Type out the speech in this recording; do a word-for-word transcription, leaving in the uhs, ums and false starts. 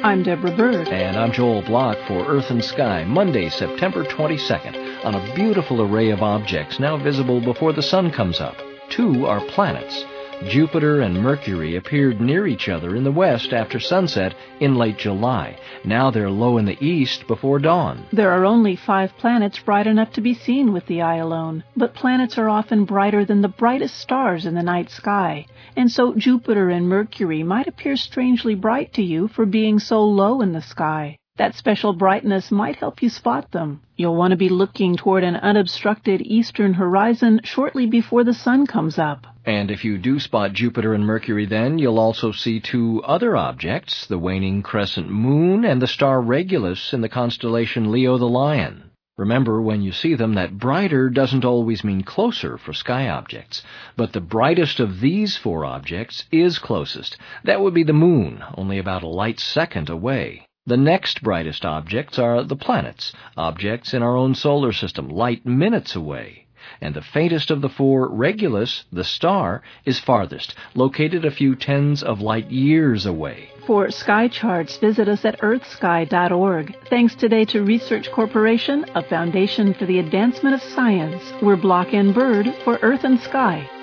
I'm Deborah Bird. And I'm Joel Block for Earth and Sky, Monday, September twenty-second, on a beautiful array of objects now visible before the sun comes up. Two are planets. Jupiter and Mercury appeared near each other in the west after sunset in late July. Now they're low in the east before dawn. There are only five planets bright enough to be seen with the eye alone, but planets are often brighter than the brightest stars in the night sky, and so Jupiter and Mercury might appear strangely bright to you for being so low in the sky. That special brightness might help you spot them. You'll want to be looking toward an unobstructed eastern horizon shortly before the sun comes up. And if you do spot Jupiter and Mercury, then you'll also see two other objects, the waning crescent moon and the star Regulus in the constellation Leo the Lion. Remember, when you see them, that brighter doesn't always mean closer for sky objects. But the brightest of these four objects is closest. That would be the moon, only about a light second away. The next brightest objects are the planets, objects in our own solar system, light minutes away. And the faintest of the four, Regulus, the star, is farthest, located a few tens of light years away. For sky charts, visit us at earth sky dot org. Thanks today to Research Corporation, a foundation for the advancement of science. We're Block and Bird for Earth and Sky.